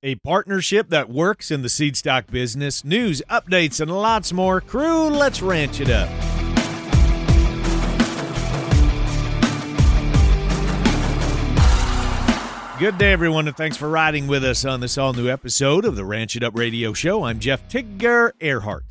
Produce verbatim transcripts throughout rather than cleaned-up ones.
A partnership that works in the seed stock business. News, updates, and lots more. Crew, let's ranch it up. Good day, everyone, and thanks for riding with us on this all-new episode of the Ranch It Up Radio Show. I'm Jeff Tigger Earhart.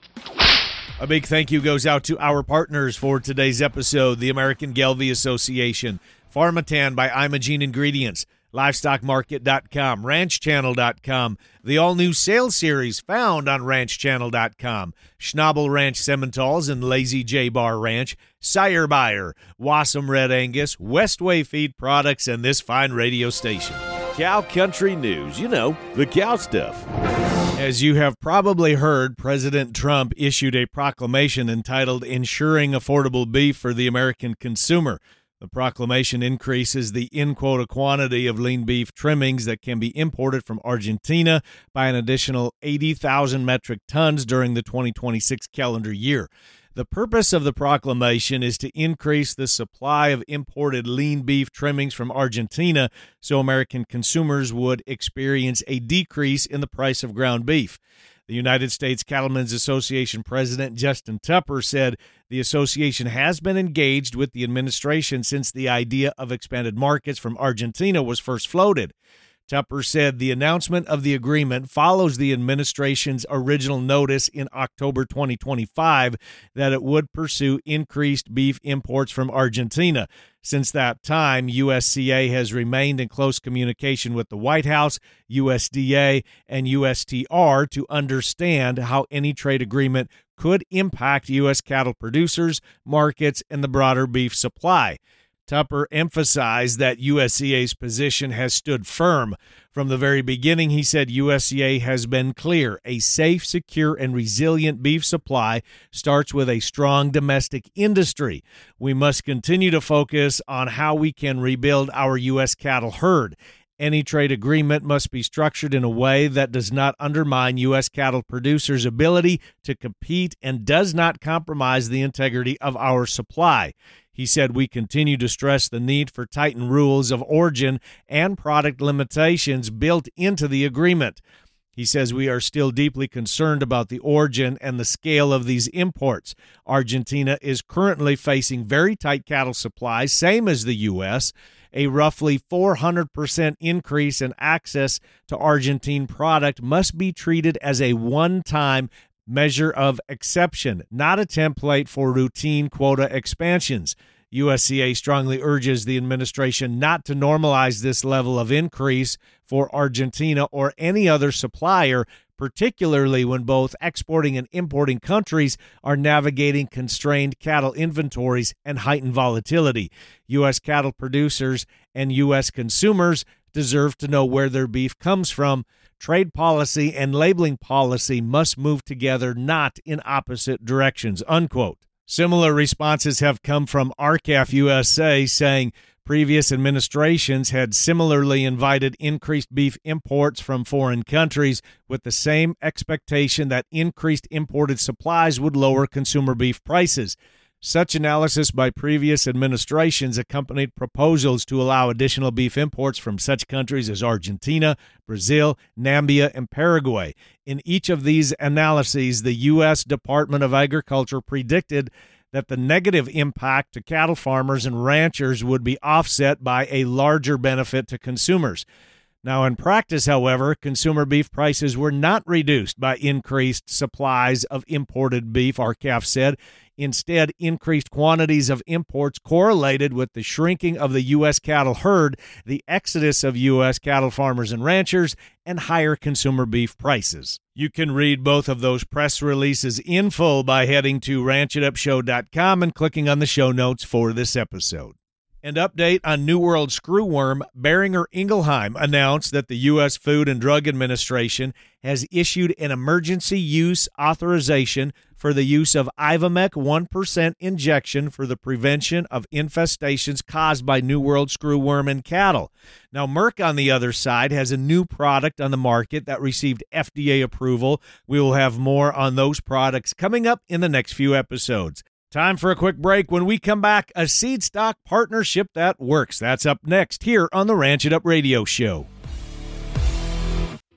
A big thank you goes out to our partners for today's episode, the American Gelbvieh Association, Pharmatan by Imogene Ingredients, livestock market dot com, ranch channel dot com, the all-new sales series found on ranch channel dot com, Schnabel Ranch Simmentals and Lazy J Bar Ranch, Sire Buyer, Wassum Red Angus, Westway Feed Products, and this fine radio station. Cow Country News, you know, the cow stuff. As you have probably heard, President Trump issued a proclamation entitled Ensuring Affordable Beef for the American Consumer. The proclamation increases the in-quota quantity of lean beef trimmings that can be imported from Argentina by an additional eighty thousand metric tons during the twenty twenty-six calendar year. The purpose of the proclamation is to increase the supply of imported lean beef trimmings from Argentina so American consumers would experience a decrease in the price of ground beef. The United States Cattlemen's Association President Justin Tupper said the association has been engaged with the administration since the idea of expanded markets from Argentina was first floated. Tupper said the announcement of the agreement follows the administration's original notice in October twenty twenty-five that it would pursue increased beef imports from Argentina. Since that time, U S C A has remained in close communication with the White House, U S D A, and U S T R to understand how any trade agreement could impact U S cattle producers, markets, and the broader beef supply. Tupper emphasized that U S C A's position has stood firm. From the very beginning, he said U S C A has been clear. A safe, secure, and resilient beef supply starts with a strong domestic industry. We must continue to focus on how we can rebuild our U S cattle herd. Any trade agreement must be structured in a way that does not undermine U S cattle producers' ability to compete and does not compromise the integrity of our supply. He said we continue to stress the need for tightened rules of origin and product limitations built into the agreement. He says we are still deeply concerned about the origin and the scale of these imports. Argentina is currently facing very tight cattle supplies, same as the U S. A roughly four hundred percent increase in access to Argentine product must be treated as a one-time measure of exception, not a template for routine quota expansions. U S C A strongly urges the administration not to normalize this level of increase for Argentina or any other supplier, particularly when both exporting and importing countries are navigating constrained cattle inventories and heightened volatility. U S cattle producers and U S consumers deserve to know where their beef comes from. Trade policy and labeling policy must move together, not in opposite directions, unquote. Similar responses have come from R C A F U S A, saying previous administrations had similarly invited increased beef imports from foreign countries with the same expectation that increased imported supplies would lower consumer beef prices. Such analysis by previous administrations accompanied proposals to allow additional beef imports from such countries as Argentina, Brazil, Namibia, and Paraguay. In each of these analyses, the U S Department of Agriculture predicted that the negative impact to cattle farmers and ranchers would be offset by a larger benefit to consumers. Now, in practice, however, consumer beef prices were not reduced by increased supplies of imported beef, R C A F said. Instead, increased quantities of imports correlated with the shrinking of the U S cattle herd, the exodus of U S cattle farmers and ranchers, and higher consumer beef prices. You can read both of those press releases in full by heading to ranch it up show dot com and clicking on the show notes for this episode. And update on New World screwworm, Boehringer Ingelheim announced that the U S Food and Drug Administration has issued an emergency use authorization for the use of Ivomec one percent injection for the prevention of infestations caused by New World screwworm in cattle. Now, Merck, on the other side, has a new product on the market that received F D A approval. We will have more on those products coming up in the next few episodes. Time for a quick break. When we come back, a seed stock partnership that works. That's up next here on the Ranch It Up Radio Show.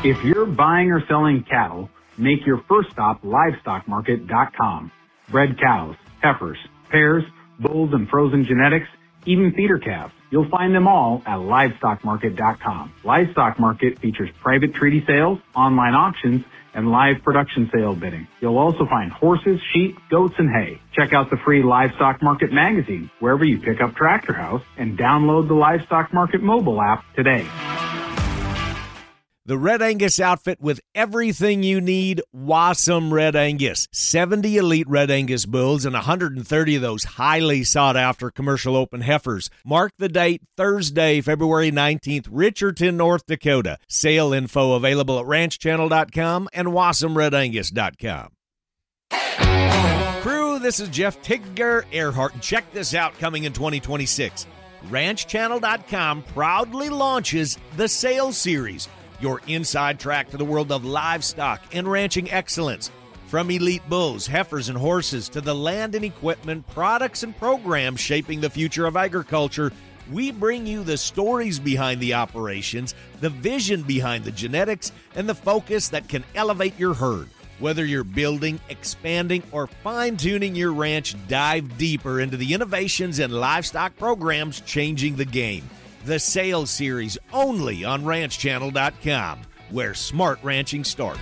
If you're buying or selling cattle, make your first stop livestock market dot com. Bred cows, heifers, pairs, bulls, and frozen genetics, even feeder calves. You'll find them all at livestock market dot com. Livestock Market features private treaty sales, online auctions, and live production sale bidding. You'll also find horses, sheep, goats, and hay. Check out the free Livestock Market magazine wherever you pick up Tractor House and download the Livestock Market mobile app today. The Red Angus outfit with everything you need, Wasm Red Angus. seventy elite Red Angus bulls and one hundred thirty of those highly sought-after commercial open heifers. Mark the date, Thursday, February nineteenth, Richardson, North Dakota. Sale info available at ranch channel dot com and wasm red angus dot com. Crew, this is Jeff Tigger Earhart, and check this out coming in twenty twenty-six. ranch channel dot com proudly launches the Sales Series, your inside track to the world of livestock and ranching excellence. From elite bulls, heifers, and horses to the land and equipment, products, and programs shaping the future of agriculture, we bring you the stories behind the operations, the vision behind the genetics, and the focus that can elevate your herd. Whether you're building, expanding, or fine-tuning your ranch, dive deeper into the innovations and livestock programs changing the game. The Sales Series, only on ranch channel dot com, where smart ranching starts.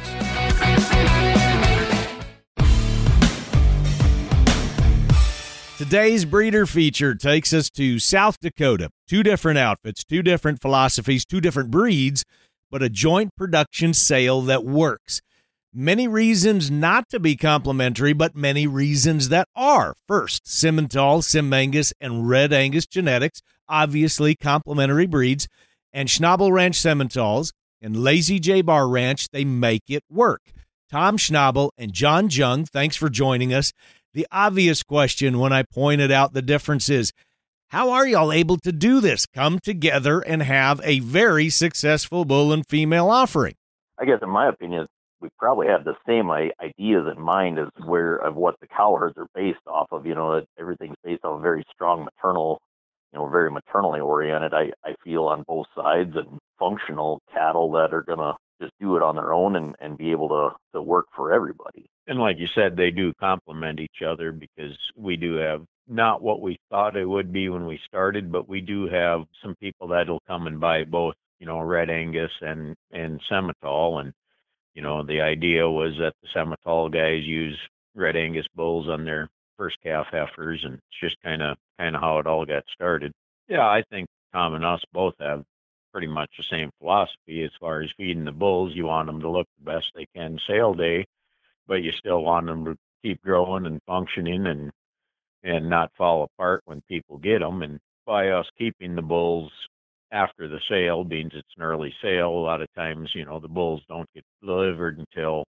Today's breeder feature takes us to South Dakota. Two different outfits, two different philosophies, two different breeds, but a joint production sale that works. Many reasons not to be complimentary, but many reasons that are. First, Simmental, Simangus, and Red Angus genetics, obviously complementary breeds, and Schnabel Ranch Simmentals and Lazy J Bar Ranch, they make it work. Tom Schnabel and John Jung, thanks for joining us. The obvious question when I pointed out the difference is, how are y'all able to do this, come together and have a very successful bull and female offering? I guess in my opinion, we probably have the same ideas in mind as where of what the cow herds are based off of. You know, that everything's based on very strong maternal, you know, very maternally oriented, I, I feel, on both sides, and functional cattle that are going to just do it on their own and, and be able to, to work for everybody. And like you said, they do complement each other, because we do have not what we thought it would be when we started, but we do have some people that'll come and buy both, you know, Red Angus and, and Simmental. And you know, the idea was that the Simmental guys use Red Angus bulls on their first calf heifers, and it's just kind of kind of how it all got started. Yeah, I think Tom and us both have pretty much the same philosophy as far as feeding the bulls. You want them to look the best they can sale day, but you still want them to keep growing and functioning and and not fall apart when people get them. And by us keeping the bulls after the sale, means it's an early sale. A lot of times, you know, the bulls don't get delivered until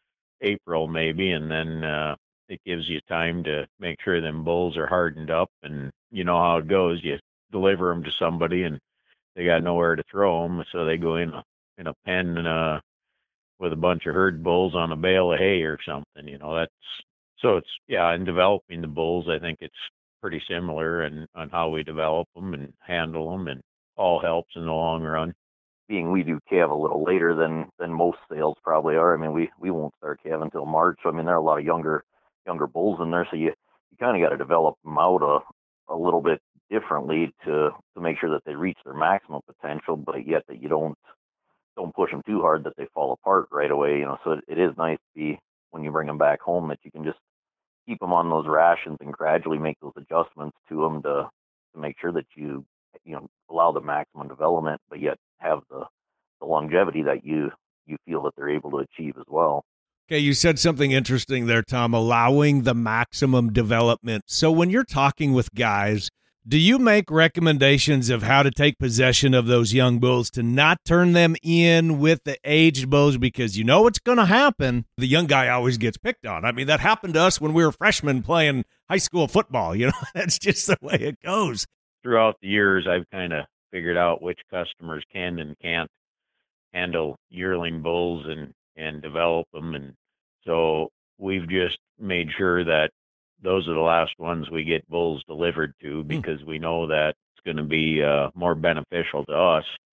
April maybe, and then uh, it gives you time to make sure them bulls are hardened up. And you know how it goes. You deliver them to somebody, and they got nowhere to throw them, so they go in a, in a pen uh, with a bunch of herd bulls on a bale of hay or something. You know, that's so it's yeah. In developing the bulls, I think it's pretty similar and on how we develop them and handle them, and all helps in the long run. Being we do calve a little later than than most sales probably are. I mean, we we won't start calve until March. So I mean, there are a lot of younger younger bulls in there, so you you kind of got to develop them out a a little bit differently to to make sure that they reach their maximum potential, but yet that you don't don't push them too hard that they fall apart right away. You know, so it, it is nice to be, when you bring them back home, that you can just keep them on those rations and gradually make those adjustments to them to to make sure that you you know, allow the maximum development, but yet have the, the longevity that you, you feel that they're able to achieve as well. Okay, you said something interesting there, Tom, allowing the maximum development. So when you're talking with guys, do you make recommendations of how to take possession of those young bulls to not turn them in with the aged bulls? Because you know what's going to happen. The young guy always gets picked on. I mean, that happened to us when we were freshmen playing high school football. You know, that's just the way it goes. Throughout the years, I've kind of figured out which customers can and can't handle yearling bulls and, and develop them. And so we've just made sure that those are the last ones we get bulls delivered to, because mm. we know that it's going to be uh, more beneficial to us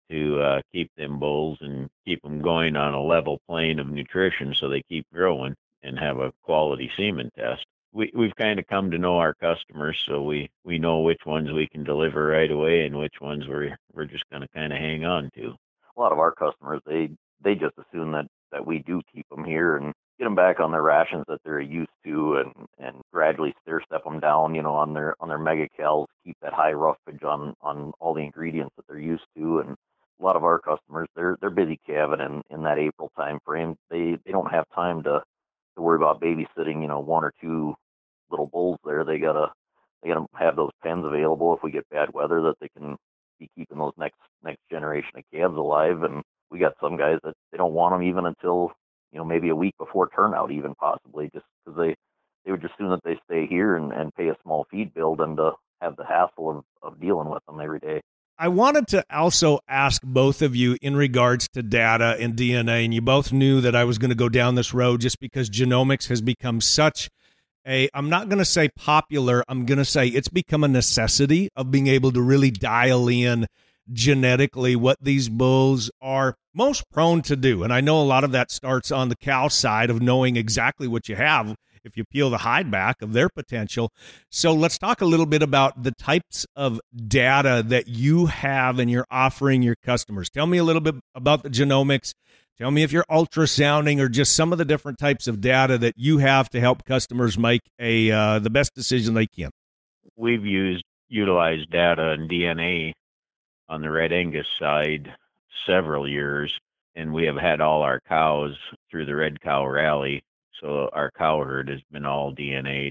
to uh, keep them bulls and keep them going on a level plane of nutrition so they keep growing and have a quality semen test. We, we've kind of come to know our customers, so we, we know which ones we can deliver right away and which ones we're, we're just going to kind of hang on to. A lot of our customers, they, they just assume that, that we do keep them here and get them back on their rations that they're used to, and, and gradually stair step them down, you know, on their on their mega cals, keep that high roughage on, on all the ingredients that they're used to. And a lot of our customers, they're they're busy calving in, in that April time frame. They they don't have time to, to worry about babysitting, you know, one or two little bulls there. They gotta they gotta have those pens available if we get bad weather, that they can be keeping those next next generation of calves alive. And we got some guys that they don't want them even until, you know, maybe a week before turnout, even possibly, just because they, they would just assume that they stay here and, and pay a small feed bill than to have the hassle of, of dealing with them every day. I wanted to also ask both of you in regards to data and D N A, and you both knew that I was going to go down this road just because genomics has become such a, I'm not going to say popular, I'm going to say it's become a necessity of being able to really dial in genetically what these bulls are most prone to do. And I know a lot of that starts on the cow side of knowing exactly what you have if you peel the hide back of their potential. So let's talk a little bit about the types of data that you have and you're offering your customers. Tell me a little bit about the genomics. Tell me if you're ultrasounding or just some of the different types of data that you have to help customers make a uh, the best decision they can. We've used utilized data and D N A on the Red Angus side several years, and we have had all our cows through the Red Cow Rally. So our cow herd has been all D N A'd,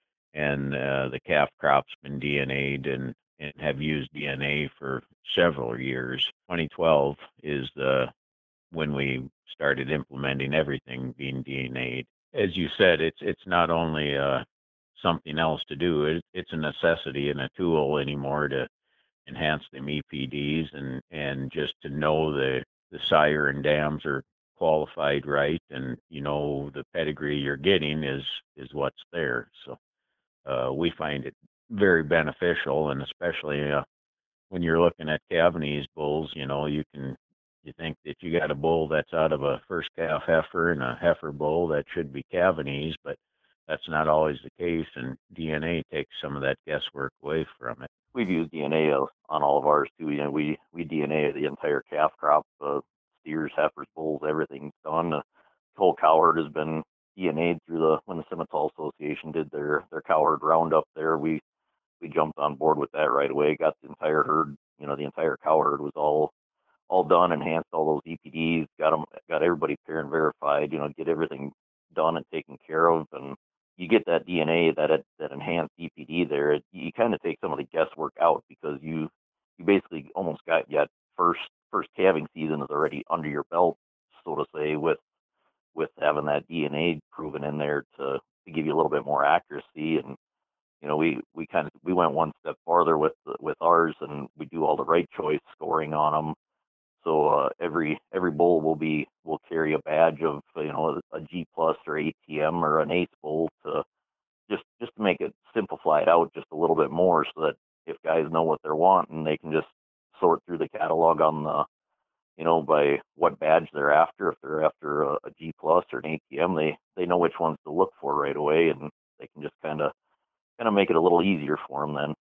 and uh, the calf crop's been D N A'd, and, and have used D N A for several years. twenty twelve is the when we started implementing everything being D N A'd. As you said, it's it's not only uh, something else to do, it, it's a necessity and a tool anymore to enhance them E P Ds, and, and just to know the, the sire and dams are qualified right, and you know the pedigree you're getting is, is what's there. So uh, we find it very beneficial, and especially uh, when you're looking at Cavanese bulls, you know, you can you think that you got a bull that's out of a first calf heifer and a heifer bull that should be Cavanese, but that's not always the case, and D N A takes some of that guesswork away from it. We've used D N A on all of ours too. You know, we, we D N A the entire calf crop, uh, steers, heifers, bulls, everything's done. The whole cow herd has been D N A'd through the, when the Simmental Association did their, their cow herd roundup there, we, we jumped on board with that right away, got the entire herd, you know, the entire cow herd was all, all done, enhanced all those E P Ds, got them, got everybody parent verified, you know, get everything done and taken care of. And you get that D N A, that that enhanced E P D there, it, you kind of take some of the guesswork out, because you you basically almost got yet first first calving season is already under your belt, so to say, with with having that D N A proven in there to, to give you a little bit more accuracy. And you know, we we kind of we went one step farther with with ours, and we do all the right choice scoring on them. So uh, every every bull will be will carry a badge of, you know, a G plus or A T M or an ACE bull, to just just to make it simplify it out just a little bit more, so that if guys know what they're wanting, they can just sort through the catalog on the, you know, by what badge they're after. If they're after a, a G plus or an A T M, they they know which ones to look for right away, and they can just kind of kind of make it a little easier for them then.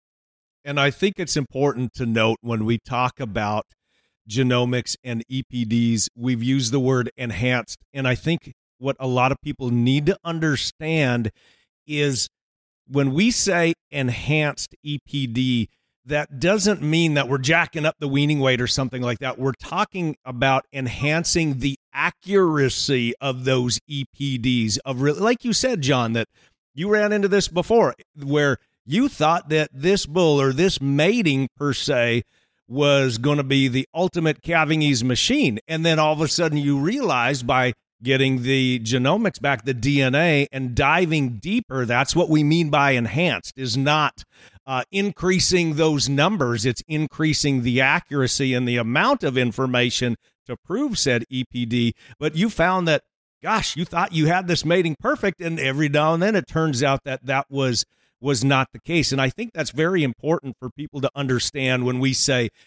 And I think it's important to note when we talk about genomics and E P Ds, we've used the word enhanced. And I think what a lot of people need to understand is when we say enhanced E P D, that doesn't mean that we're jacking up the weaning weight or something like that. We're talking about enhancing the accuracy of those E P Ds. Of really, like you said, John, that you ran into this before, where you thought that this bull or this mating per se was going to be the ultimate Cavanese machine. And then all of a sudden you realize by getting the genomics back, the D N A, and diving deeper, that's what we mean by enhanced, is not uh, increasing those numbers. It's increasing the accuracy and the amount of information to prove said E P D. But you found that, gosh, you thought you had this mating perfect, and every now and then it turns out that that was was not the case. And I think that's very important for people to understand when we say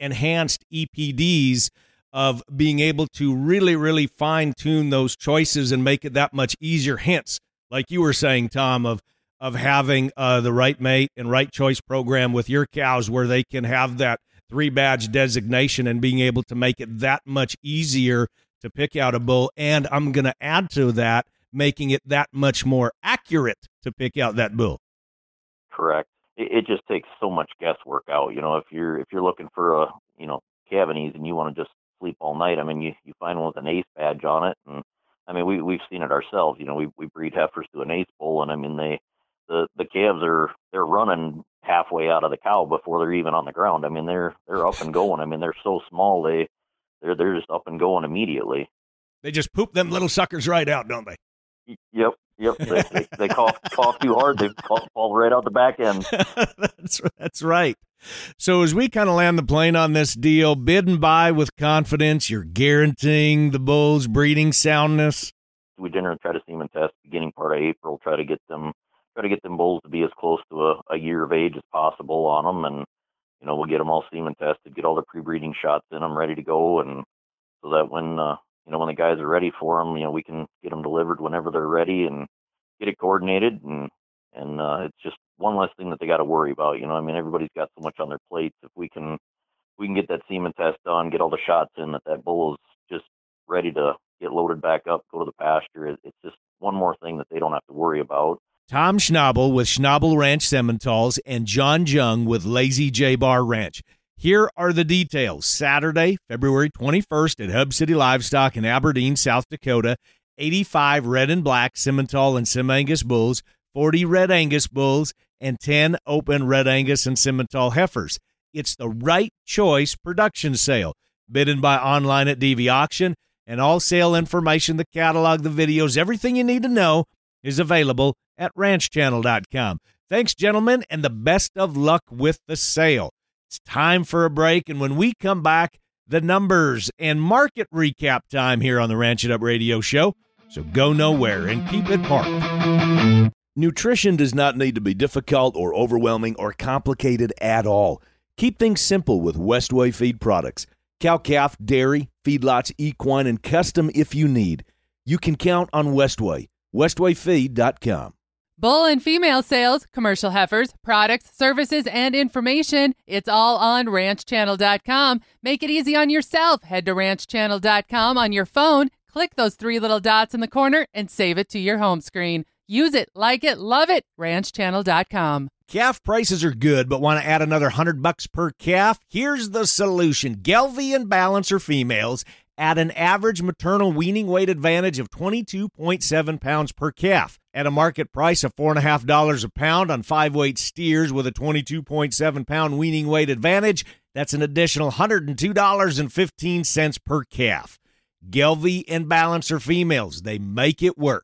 enhanced E P Ds of being able to really, really fine-tune those choices and make it that much easier. Hence, like you were saying, Tom, of of having uh, the right mate and right choice program with your cows where they can have that three-badge designation and being able to make it that much easier to pick out a bull. And I'm going to add to that, making it that much more accurate to pick out that bull. Correct. It, it just takes so much guesswork out. You know, if you're if you're looking for a, you know, Cavanese and you want to just sleep all night, I mean, you, you find one with an ace badge on it. And I mean, we, we've seen it ourselves. You know, we, we breed heifers to an ace bull, and I mean, they, the, the calves are, they're running halfway out of the cow before they're even on the ground. I mean, they're, they're up and going. I mean, they're so small, they, they're, they're just up and going immediately. They just poop them little suckers right out, don't they? Yep. Yep. They, they, they cough, cough too hard. They fall, fall right out the back end. that's, that's right. So as we kind of land the plane on this deal, bid and buy with confidence, you're guaranteeing the bull's breeding soundness. We generally try to semen test beginning part of April, try to get them, try to get them bulls to be as close to a, a year of age as possible on them. And, you know, we'll get them all semen tested, get all the pre-breeding shots in them ready to go. And so that when, uh, you know, when the guys are ready for them, you know, we can get them delivered whenever they're ready and get it coordinated. And, and, uh, it's just one less thing that they got to worry about. You know, I mean, everybody's got so much on their plates. If we can, we can get that semen test done, get all the shots in, that that bull is just ready to get loaded back up, go to the pasture. It, it's just one more thing that they don't have to worry about. Tom Schnabel with Schnabel Ranch Simmentals and John Jung with Lazy J Bar Ranch. Here are the details. Saturday, February twenty-first at Hub City Livestock in Aberdeen, South Dakota, eighty-five red and black Simmental and Sim Angus bulls, forty red Angus bulls, and ten open red Angus and Simmental heifers. It's the Right Choice production sale. Bid and buy online at D V Auction, and all sale information, the catalog, the videos, everything you need to know is available at ranch channel dot com. Thanks, gentlemen, and the best of luck with the sale. It's time for a break, and when we come back, the numbers and market recap time here on the Ranch It Up Radio Show. So go nowhere and keep it parked. Nutrition does not need to be difficult or overwhelming or complicated at all. Keep things simple with Westway Feed products. Cow-calf, dairy, feedlots, equine, and custom if you need. You can count on Westway. Westway Feed dot com. Bull and female sales, commercial heifers, products, services, and information. It's all on ranch channel dot com. Make it easy on yourself. Head to ranch channel dot com on your phone. Click those three little dots in the corner and save it to your home screen. Use it, like it, love it. ranch channel dot com. Calf prices are good, but want to add another one hundred bucks per calf? Here's the solution. Gelbvieh and Balancer females at an average maternal weaning weight advantage of twenty-two point seven pounds per calf. At a market price of four point five dollars a pound on five-weight steers with a twenty-two point seven pound weaning weight advantage, that's an additional one hundred two dollars and fifteen cents per calf. Gelbvieh and Balancer females, they make it work.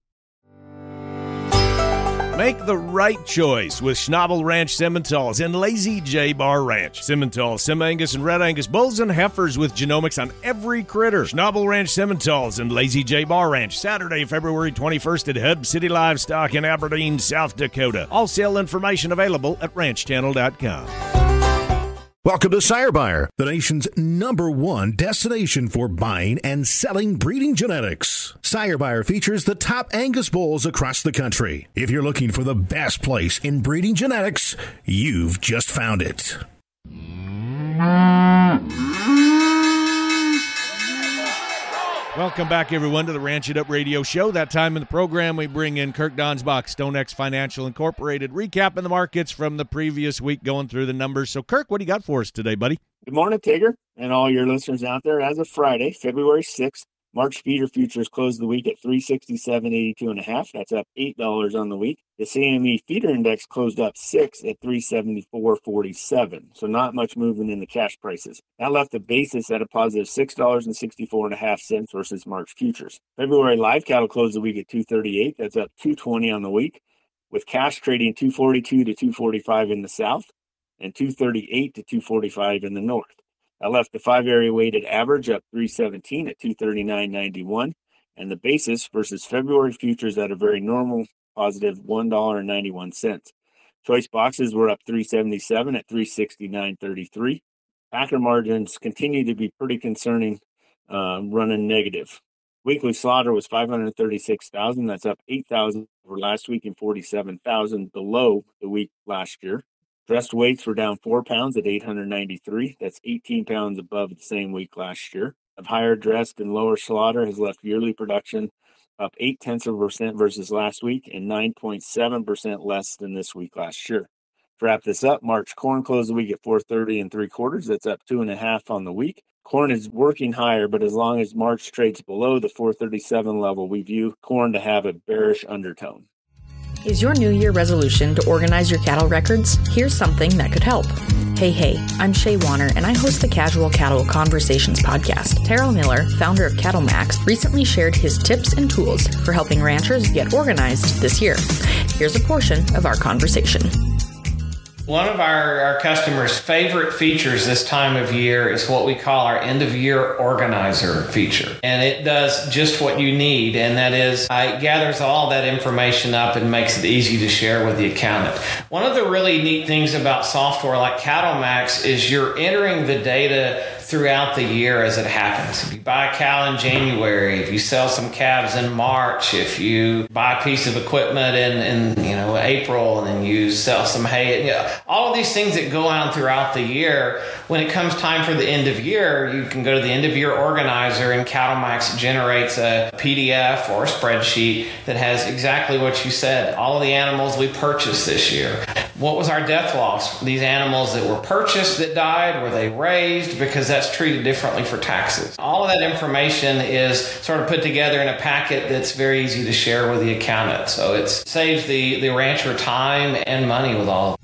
Make the right choice with Schnabel Ranch Simmentals and Lazy J Bar Ranch. Simmental, Sim Angus, and Red Angus bulls and heifers with genomics on every critter. Schnabel Ranch Simmentals and Lazy J Bar Ranch, Saturday, February twenty-first at Hub City Livestock in Aberdeen, South Dakota. All sale information available at ranch channel dot com. Welcome to Sire Buyer, the nation's number one destination for buying and selling breeding genetics. Sire Buyer features the top Angus bulls across the country. If you're looking for the best place in breeding genetics, you've just found it. Welcome back, everyone, to the Ranch It Up Radio Show. That time in the program, we bring in Kirk Donsbach, StoneX Financial Incorporated, recapping the markets from the previous week, going through the numbers. So, Kirk, what do you got for us today, buddy? Good morning, Tigger, and all your listeners out there. As of Friday, February sixth, March feeder futures closed the week at three sixty-seven eighty-two and a half. That's up eight dollars on the week. The C M E feeder index closed up six at three seventy-four forty-seven. So not much movement in the cash prices. That left the basis at a positive six dollars and sixty-four and a half cents versus March futures. February live cattle closed the week at two thirty-eight. That's up two twenty on the week, with cash trading two forty-two to two forty-five in the south and two thirty-eight to two forty-five in the north. I left the five area weighted average up three seventeen at two thirty-nine ninety-one, and the basis versus February futures at a very normal positive one dollar and ninety-one cents. Choice boxes were up three seventy-seven at three sixty-nine thirty-three. Packer margins continue to be pretty concerning, um, running negative. Weekly slaughter was five hundred thirty-six thousand. That's up eight thousand over last week and forty-seven thousand below the week last year. Dressed weights were down four pounds at eight hundred ninety-three. That's eighteen pounds above the same week last year. Of higher dressed and lower slaughter has left yearly production up eight tenths of a percent versus last week and nine point seven percent less than this week last year. To wrap this up, March corn closed the week at four thirty and three quarters. That's up two and a half on the week. Corn is working higher, but as long as March trades below the four thirty-seven level, we view corn to have a bearish undertone. Is your New Year resolution to organize your cattle records? Here's something that could help. Hey, hey, I'm Shay Warner, and I host the Casual Cattle Conversations podcast. Terrell Miller, founder of Cattle Max, recently shared his tips and tools for helping ranchers get organized this year. Here's a portion of our conversation. One of our, our customers' favorite features this time of year is what we call our end-of-year organizer feature. And it does just what you need, and that is it gathers all that information up and makes it easy to share with the accountant. One of the really neat things about software like Cattle Max is you're entering the data throughout the year as it happens. If you buy a cow in January, if you sell some calves in March, if you buy a piece of equipment in, in you know April and then you sell some hay, you know, all of these things that go on throughout the year, when it comes time for the end of year, you can go to the end of year organizer and Cattle Max generates a P D F or a spreadsheet that has exactly what you said. All of the animals we purchased this year. What was our death loss? These animals that were purchased that died, were they raised? Because that's treated differently for taxes. All of that information is sort of put together in a packet that's very easy to share with the accountant. So it saves the, the rancher time and money with all of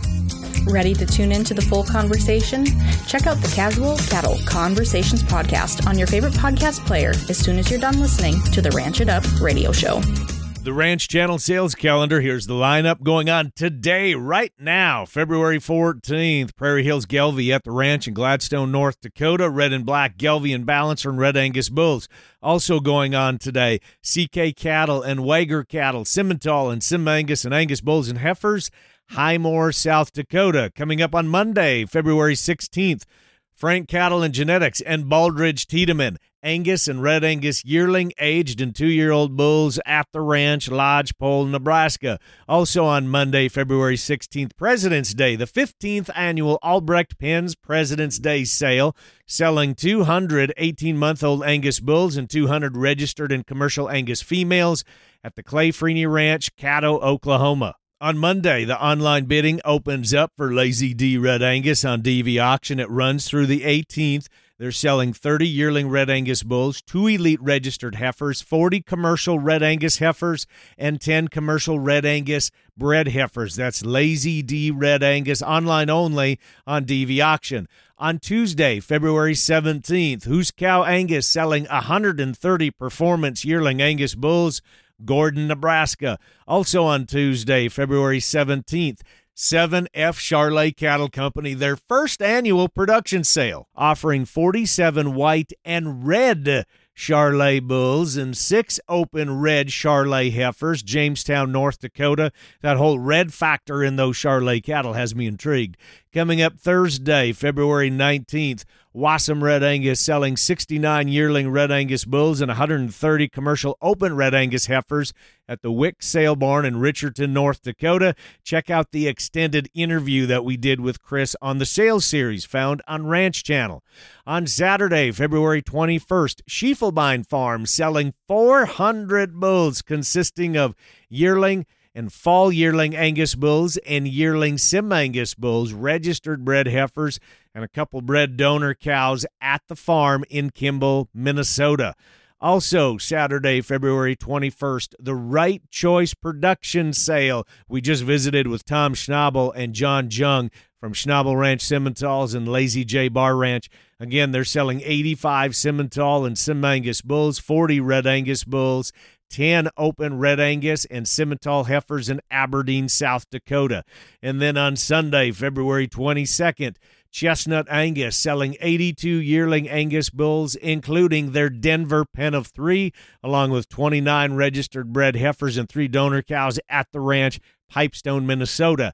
it. Ready to tune into the full conversation? Check out the Casual Cattle Conversations podcast on your favorite podcast player as soon as you're done listening to the Ranch It Up radio show. The Ranch Channel sales calendar. Here's the lineup going on today, right now, February fourteenth. Prairie Hills Gelbvieh at the ranch in Gladstone, North Dakota. Red and Black Gelbvieh and Balancer and Red Angus Bulls. Also going on today, C K Cattle and Wager Cattle, Simmental and Sim Angus and Angus Bulls and Heifers. Highmore, South Dakota. Coming up on Monday, February sixteenth, Frank Cattle and Genetics and Baldridge Tiedemann. Angus and Red Angus yearling aged and two-year-old bulls at the ranch, Lodgepole, Nebraska. Also on Monday, February sixteenth, President's Day, the fifteenth annual Albrecht Pens President's Day sale, selling two hundred eighteen-month-old Angus bulls and two hundred registered and commercial Angus females at the Clay Freeney Ranch, Caddo, Oklahoma. On Monday, the online bidding opens up for Lazy D Red Angus on D V Auction. It runs through the eighteenth. They're selling thirty yearling Red Angus bulls, two elite registered heifers, forty commercial Red Angus heifers, and ten commercial Red Angus bred heifers. That's Lazy D Red Angus, online only on D V Auction. On Tuesday, February seventeenth, Who's Cow Angus selling one hundred thirty performance yearling Angus bulls, Gordon, Nebraska. Also on Tuesday, February seventeenth, seven F Charolais Cattle Company, their first annual production sale, offering forty-seven white and red Charolais bulls and six open red Charolais heifers, Jamestown, North Dakota. That whole red factor in those Charolais cattle has me intrigued. Coming up Thursday, February nineteenth, Wassum Red Angus selling sixty-nine yearling Red Angus bulls and one hundred thirty commercial open Red Angus heifers at the Wick Sale Barn in Richardson, North Dakota. Check out the extended interview that we did with Chris on the sales series found on Ranch Channel. On Saturday, February twenty-first, Schiefelbein Farm selling four hundred bulls consisting of yearling and fall yearling Angus bulls and yearling Sim Angus bulls, registered bred heifers, and a couple bred donor cows at the farm in Kimball, Minnesota. Also, Saturday, February twenty-first, the Right Choice Production Sale. We just visited with Tom Schnabel and John Jung from Schnabel Ranch Simmentals and Lazy J Bar Ranch. Again, they're selling eighty-five Simmental and Sim Angus bulls, forty Red Angus bulls, ten open Red Angus and Simmental heifers in Aberdeen, South Dakota. And then on Sunday, February twenty-second, Chestnut Angus selling eighty-two yearling Angus bulls, including their Denver pen of three, along with twenty-nine registered bred heifers and three donor cows at the ranch, Pipestone, Minnesota.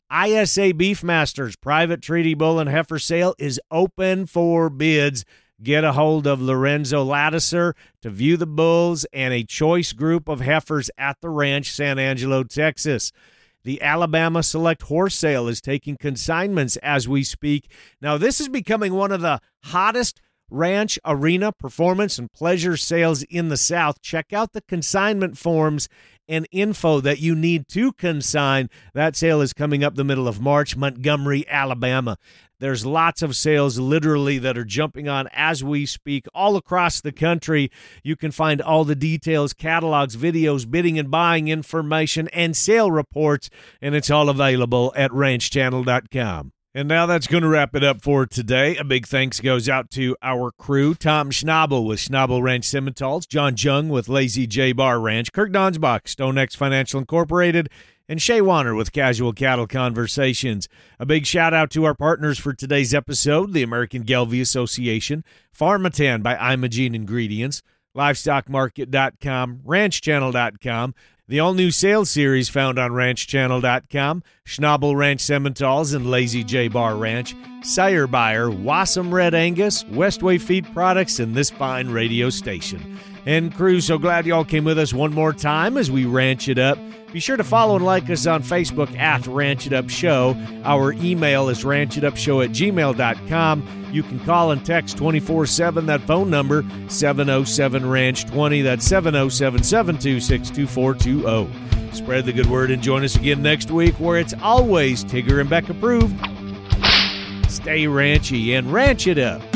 I S A Beefmasters Private Treaty Bull and Heifer Sale is open for bids. Get a hold of Lorenzo Lattiser to view the bulls and a choice group of heifers at the ranch, San Angelo, Texas. The Alabama Select Horse Sale is taking consignments as we speak. Now, this is becoming one of the hottest ranch, arena, performance, and pleasure sales in the South. Check out the consignment forms and info that you need to consign. That sale is coming up the middle of March, Montgomery, Alabama. There's lots of sales literally that are jumping on as we speak all across the country. You can find all the details, catalogs, videos, bidding and buying information, and sale reports, and it's all available at ranch channel dot com. And now that's going to wrap it up for today. A big thanks goes out to our crew, Tom Schnabel with Schnabel Ranch Simmentals, John Jung with Lazy J Bar Ranch, Kirk Donsbach, StoneX Financial Incorporated, and Shay Wanner with Casual Cattle Conversations. A big shout-out to our partners for today's episode, the American Gelbvieh Association, Pharmatan by Imogene Ingredients, livestock market dot com, ranch channel dot com, the all-new sales series found on ranch channel dot com, Schnabel Ranch Simmentals and Lazy J Bar Ranch, Sire Buyer, Wassum Red Angus, Westway Feed Products, and this fine radio station. And crew, so glad y'all came with us one more time as we ranch it up. Be sure to follow and like us on Facebook at Ranch It Up Show. Our email is ranch it up show at gmail dot com. You can call and text twenty-four seven. That phone number, seven oh seven ranch twenty. That's seven oh seven, seven two six, two four two zero. Spread the good word and join us again next week where it's always Tigger and Beck approved. Stay ranchy and ranch it up.